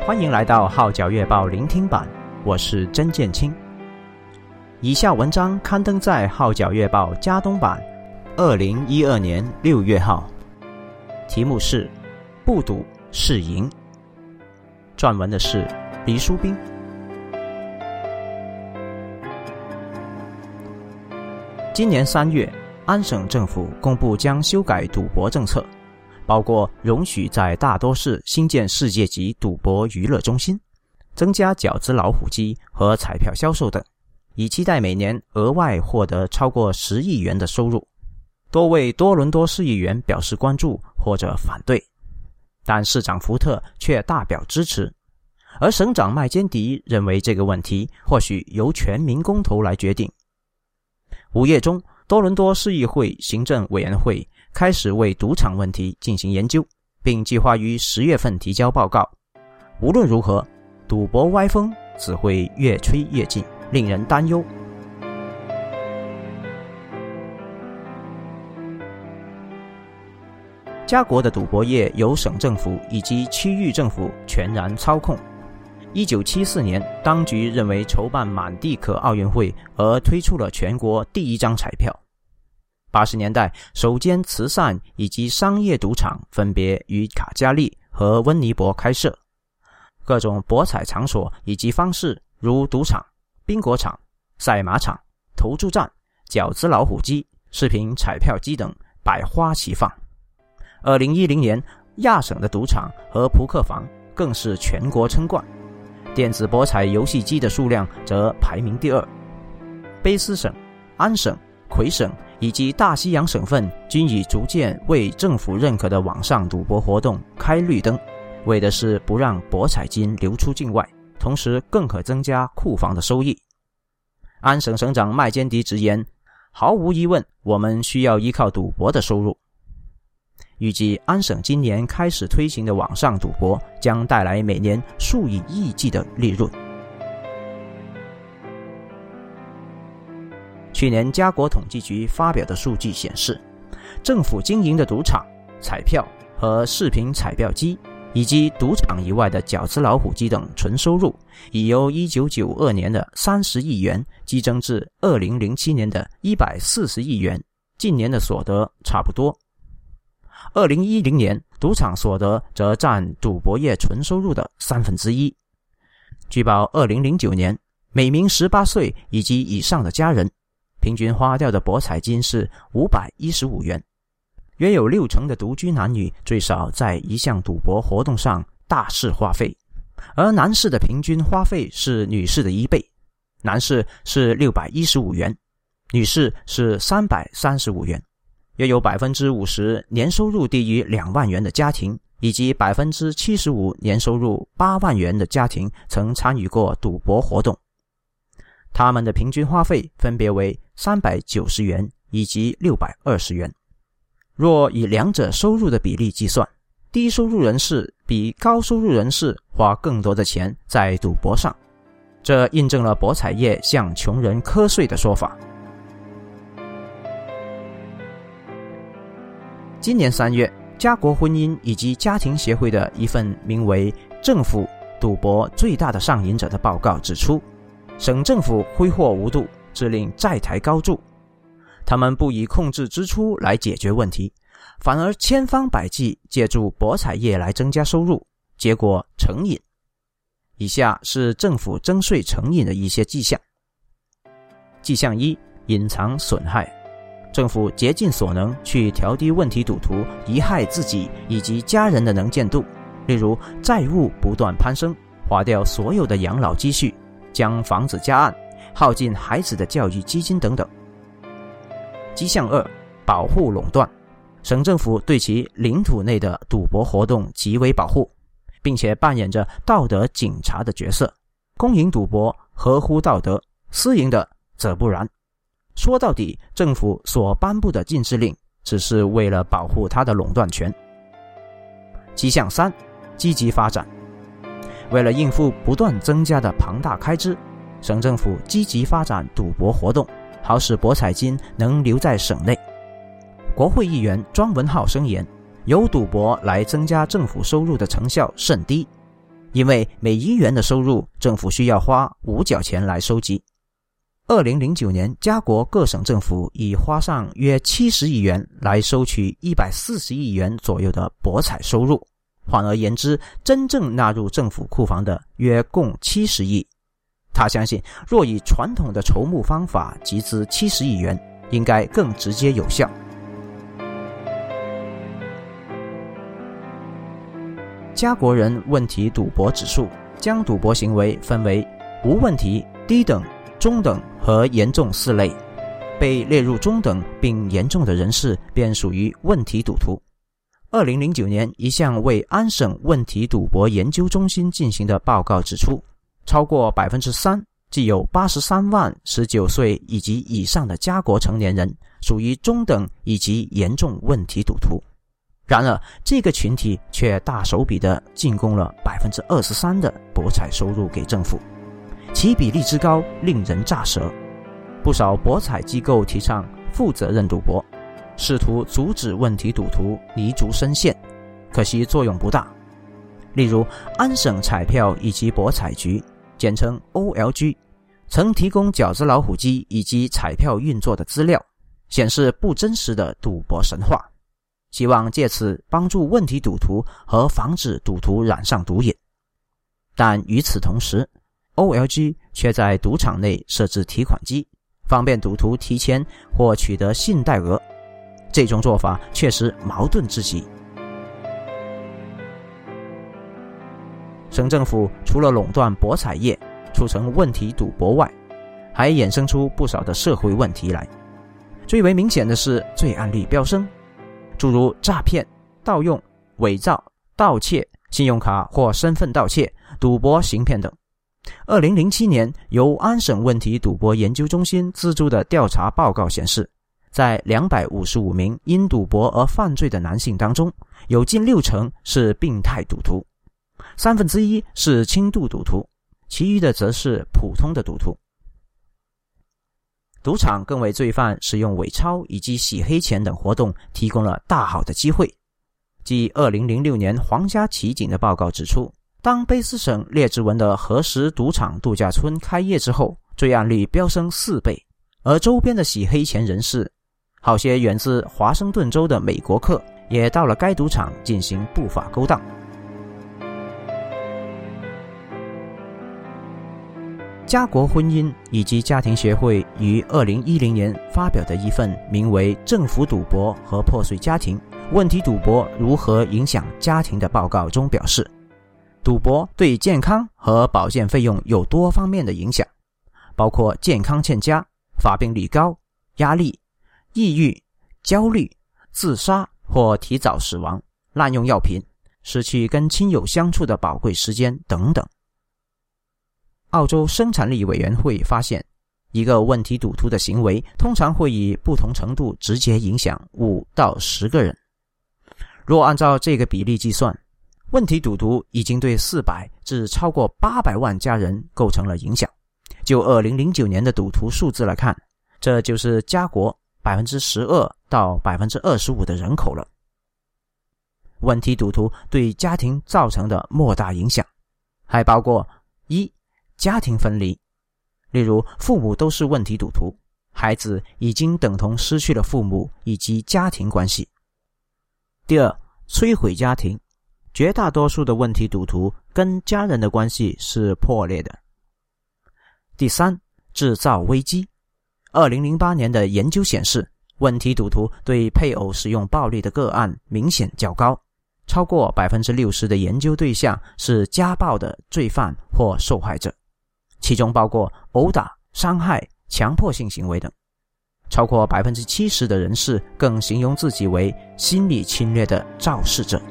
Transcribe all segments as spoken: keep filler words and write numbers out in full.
欢迎来到号角月报聆听版，我是曾建清。以下文章刊登在号角月报加东版二零一二年六月号，题目是不赌是赢，撰文的是黎书斌。今年三月，安省政府公布将修改赌博政策，包括容许在大多市新建世界级赌博娱乐中心，增加饺子老虎机和彩票销售等，以期待每年额外获得超过十亿元的收入。多位多伦多市议员表示关注或者反对，但市长福特却大表支持，而省长麦坚迪认为这个问题或许由全民公投来决定。五月中，多伦多市议会行政委员会开始为赌场问题进行研究，并计划于十月份提交报告。无论如何，赌博歪风只会越吹越近，令人担忧。加国的赌博业由省政府以及区域政府全然操控。一九七四年，当局认为筹办满地可奥运会而推出了全国第一张彩票。八十年代，首间慈善以及商业赌场分别于卡加利和温尼伯开设。各种博彩场所以及方式，如赌场、宾果场、赛马场、投注站、饺子老虎机、视频彩票机等百花齐放。二零一零年，亚省的赌场和扑克房更是全国称冠，电子博彩游戏机的数量则排名第二。卑斯省、安省、魁省以及大西洋省份均已逐渐为政府认可的网上赌博活动开绿灯，为的是不让博彩金流出境外，同时更可增加库房的收益。安省省长麦坚迪直言，毫无疑问，我们需要依靠赌博的收入。预计安省今年开始推行的网上赌博将带来每年数以亿计的利润。去年加国统计局发表的数据显示，政府经营的赌场、彩票和视频彩票机以及赌场以外的饺子老虎机等纯收入，已由一九九二年的三十亿元激增至二零零七年的一百四十亿元，近年的所得差不多。二零一零年，赌场所得则占赌博业纯收入的三分之一。据报二零零九年，每名十八岁以及以上的家人平均花掉的博彩金是五百一十五元，约有六成的独居男女最少在一项赌博活动上大肆花费，而男士的平均花费是女士的一倍，男士是六百一十五元，女士是三百三十五元。约有 百分之五十 年收入低于两万元的家庭，以及 百分之七十五 年收入八万元的家庭曾参与过赌博活动。他们的平均花费分别为三百九十元以及六百二十元。若以两者收入的比例计算，低收入人士比高收入人士花更多的钱在赌博上，这印证了博彩业向穷人瞌睡的说法。今年三月，加国婚姻以及家庭协会的一份名为《政府赌博最大的上瘾者》的报告指出，省政府挥霍无度，致令债台高筑。他们不以控制支出来解决问题，反而千方百计借助博彩业来增加收入，结果成瘾。以下是政府征税成瘾的一些迹象。迹象一，隐藏损害。政府竭尽所能去调低问题赌徒贻害自己以及家人的能见度，例如债务不断攀升，花掉所有的养老积蓄，将房子加按，耗尽孩子的教育基金等等。迹象二，保护垄断。省政府对其领土内的赌博活动极为保护，并且扮演着道德警察的角色。公营赌博合乎道德，私营的则不然。说到底，政府所颁布的禁制令只是为了保护它的垄断权。迹象三，积极发展。为了应付不断增加的庞大开支，省政府积极发展赌博活动，好使博彩金能留在省内。国会议员庄文浩声言，由赌博来增加政府收入的成效甚低。 因为每一元的收入，政府需要花五角钱来收集。二零零九年，加国各省政府已花上约七十亿元来收取一百四十亿元左右的博彩收入。换而言之，真正纳入政府库房的约共七十亿。他相信，若以传统的筹募方法集资七十亿元，应该更直接有效。加国人问题赌博指数将赌博行为分为无问题、低等、中等和严重四类，被列入中等并严重的人士便属于问题赌徒。二零零九年一项为安省问题赌博研究中心进行的报告指出，超过 百分之三， 即有八十三万十九岁以及以上的加国成年人属于中等以及严重问题赌徒。然而这个群体却大手笔地进贡了 百分之二十三 的博彩收入给政府，其比例之高令人咋舌。不少博彩机构提倡负责任赌博，试图阻止问题赌徒泥足深陷，可惜作用不大。例如安省彩票以及博彩局，简称 O L G， 曾提供饺子老虎机以及彩票运作的资料，显示不真实的赌博神话，希望借此帮助问题赌徒和防止赌徒染上毒瘾。但与此同时， O L G 却在赌场内设置提款机，方便赌徒提前或取得信贷额。这种做法确实矛盾至极。省政府除了垄断博彩业，促成问题赌博外，还衍生出不少的社会问题来。最为明显的是罪案率飙升，诸如诈骗、盗用、伪造、盗窃、信用卡或身份盗窃、赌博行骗等。二零零七年由安省问题赌博研究中心资助的调查报告显示，在两百五十五名因赌博而犯罪的男性当中，有近六成是病态赌徒，三分之一是轻度赌徒，其余的则是普通的赌徒。赌场更为罪犯使用伪钞以及洗黑钱等活动提供了大好的机会。继二零零六年皇家骑警的报告指出，当卑斯省列治文的何时赌场度假村开业之后，罪案率飙升四倍，而周边的洗黑钱人士，好些源自华盛顿州的美国客也到了该赌场进行不法勾当。加国婚姻以及家庭协会于二零一零年发表的一份名为《政府赌博和破碎家庭：问题赌博如何影响家庭》的报告中表示，赌博对健康和保健费用有多方面的影响，包括健康欠佳、发病率高、压力、抑郁、焦虑、自杀或提早死亡、滥用药品、失去跟亲友相处的宝贵时间等等。澳洲生产力委员会发现，一个问题赌徒的行为通常会以不同程度直接影响五到十个人。若按照这个比例计算，问题赌徒已经对四百至超过八百万家人构成了影响。就二零零九年的赌徒数字来看，这就是加国 百分之十二 到 百分之二十五 的人口了。问题赌徒对家庭造成的莫大影响，还包括一家庭分离，例如父母都是问题赌徒，孩子已经等同失去了父母以及家庭关系。第二，摧毁家庭，绝大多数的问题赌徒跟家人的关系是破裂的。第三，制造危机。二零零八年的研究显示，问题赌徒对配偶使用暴力的个案明显较高，超过 百分之六十 的研究对象是家暴的罪犯或受害者，其中包括殴打、伤害、强迫性行为等。超过 百分之七十 的人士更形容自己为心理侵略的肇事者。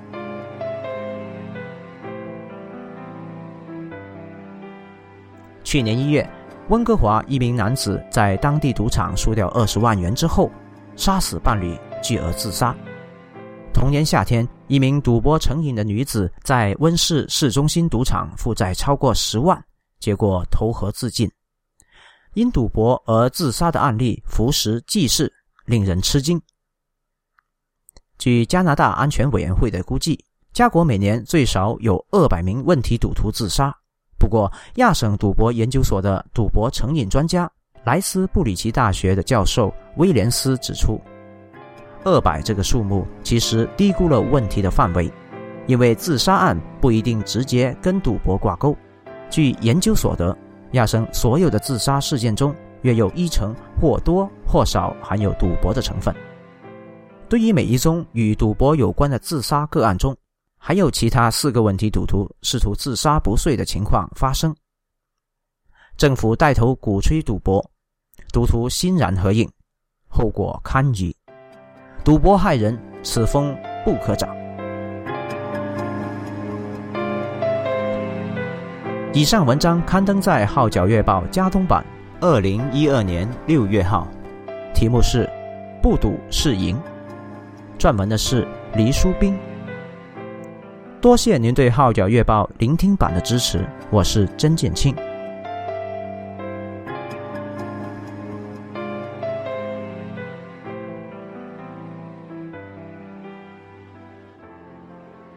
去年一月，温哥华一名男子在当地赌场输掉二十万元之后，杀死伴侣，继而自杀。同年夏天，一名赌博成瘾的女子在温市市中心赌场负债超过十万，结果投河自尽。因赌博而自杀的案例浮石济世，令人吃惊。据加拿大安全委员会的估计， 加国每年最少有二百名问题赌徒自杀。不过，亚省赌博研究所的赌博成瘾专家莱斯布里奇大学的教授威廉斯指出，二百这个数目其实低估了问题的范围，因为自杀案不一定直接跟赌博挂钩。据研究所得，亚省所有的自杀事件中，约有一成或多或少含有赌博的成分。对于每一宗与赌博有关的自杀个案中，还有其他四个问题赌徒试图自杀不遂的情况发生。政府带头鼓吹赌博，赌徒欣然合应，后果堪虞。赌博害人，此风不可长。以上文章刊登在《号角月报》加东版二零一二年六月号，题目是“不赌是赢”，撰文的是黎书斌。多谢您对《号角月报》聆听版的支持，我是曾建清。